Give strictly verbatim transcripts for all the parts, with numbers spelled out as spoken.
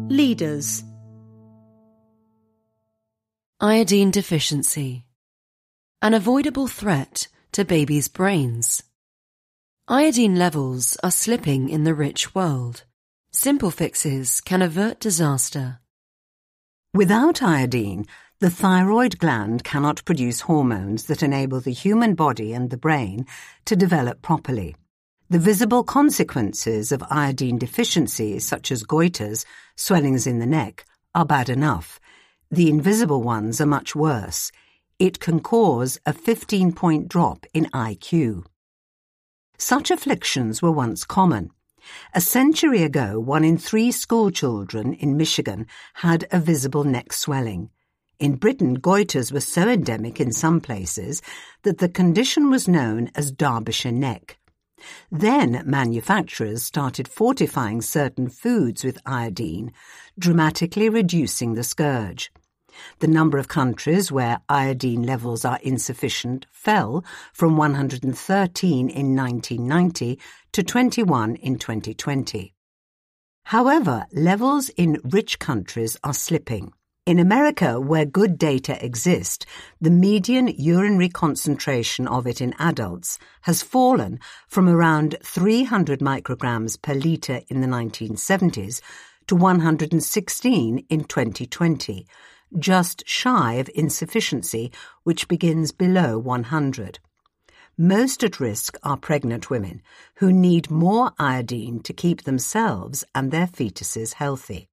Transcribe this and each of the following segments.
Leaders. Iodine deficiency. An avoidable threat to babies' brains. Iodine levels are slipping in the rich world. Simple fixes can avert disaster. Without iodine, the thyroid gland cannot produce hormones that enable the human body and the brain to develop properly. The visible consequences of iodine deficiency, such as goiters, swellings in the neck, are bad enough. The invisible ones are much worse. It can cause a fifteen-point drop in I Q. Such afflictions were once common. A century ago, one in three school children in Michigan had a visible neck swelling. In Britain, goiters were so endemic in some places that the condition was known as Derbyshire neck. Then manufacturers started fortifying certain foods with iodine, dramatically reducing the scourge. The number of countries where iodine levels are insufficient fell from one hundred thirteen in nineteen ninety to twenty-one in twenty twenty. However, levels in rich countries are slipping. In America, where good data exist, the median urinary concentration of it in adults has fallen from around three hundred micrograms per litre in the nineteen seventies to one hundred sixteen in twenty twenty, just shy of insufficiency, which begins below one hundred. Most at risk are pregnant women, who need more iodine to keep themselves and their fetuses healthy.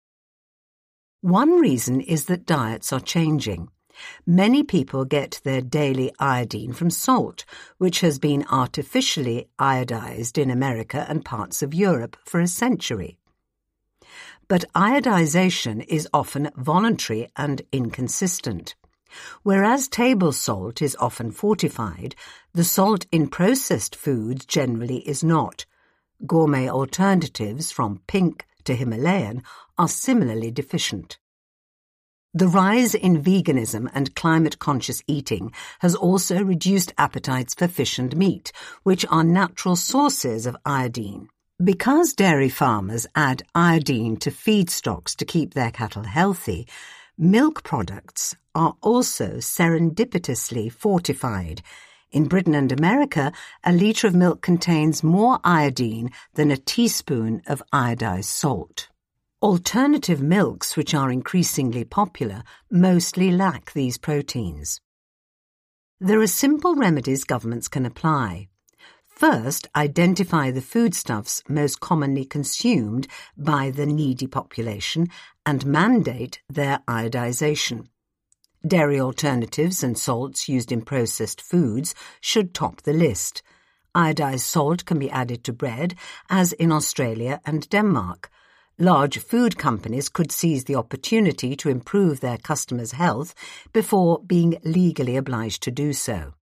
One reason is that diets are changing. Many people get their daily iodine from salt, which has been artificially iodized in America and parts of Europe for a century. But iodization is often voluntary and inconsistent. Whereas table salt is often fortified, the salt in processed foods generally is not. Gourmet alternatives, from pink to Himalayan, are similarly deficient. The rise in veganism and climate-conscious eating has also reduced appetites for fish and meat, which are natural sources of iodine. Because dairy farmers add iodine to feedstocks to keep their cattle healthy, milk products are also serendipitously fortified. In Britain and America, a litre of milk contains more iodine than a teaspoon of iodized salt. Alternative milks, which are increasingly popular, mostly lack these proteins. There are simple remedies governments can apply. First, identify the foodstuffs most commonly consumed by the needy population and mandate their iodization. Dairy alternatives and salts used in processed foods should top the list. Iodized salt can be added to bread, as in Australia and Denmark. Large food companies could seize the opportunity to improve their customers' health before being legally obliged to do so.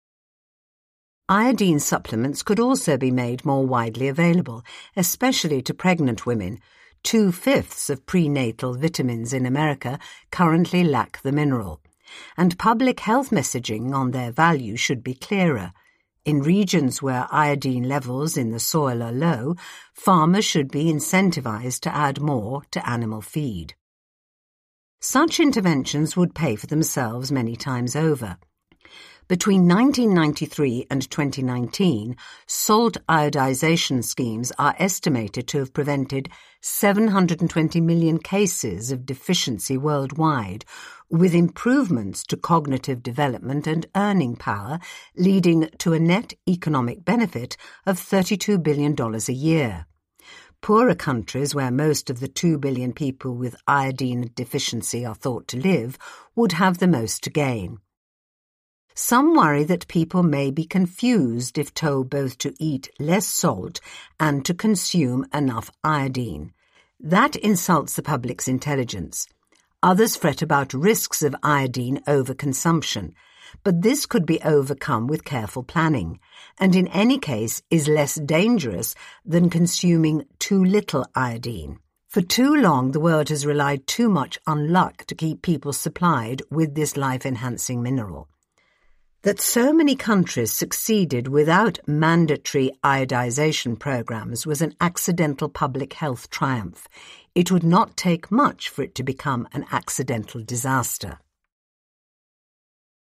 Iodine supplements could also be made more widely available, especially to pregnant women. Two-fifths of prenatal vitamins in America currently lack the mineral, and public health messaging on their value should be clearer. In regions where iodine levels in the soil are low, farmers should be incentivized to add more to animal feed. Such interventions would pay for themselves many times over. Between nineteen ninety-three and twenty nineteen, salt iodization schemes are estimated to have prevented seven hundred twenty million cases of deficiency worldwide, with improvements to cognitive development and earning power, leading to a net economic benefit of thirty-two billion dollars a year. Poorer countries, where most of the two billion people with iodine deficiency are thought to live, would have the most to gain. Some worry that people may be confused if told both to eat less salt and to consume enough iodine. That insults the public's intelligence. Others fret about risks of iodine overconsumption, but this could be overcome with careful planning, and in any case is less dangerous than consuming too little iodine. For too long, the world has relied too much on luck to keep people supplied with this life-enhancing mineral. That so many countries succeeded without mandatory iodization programs was an accidental public health triumph. It would not take much for it to become an accidental disaster.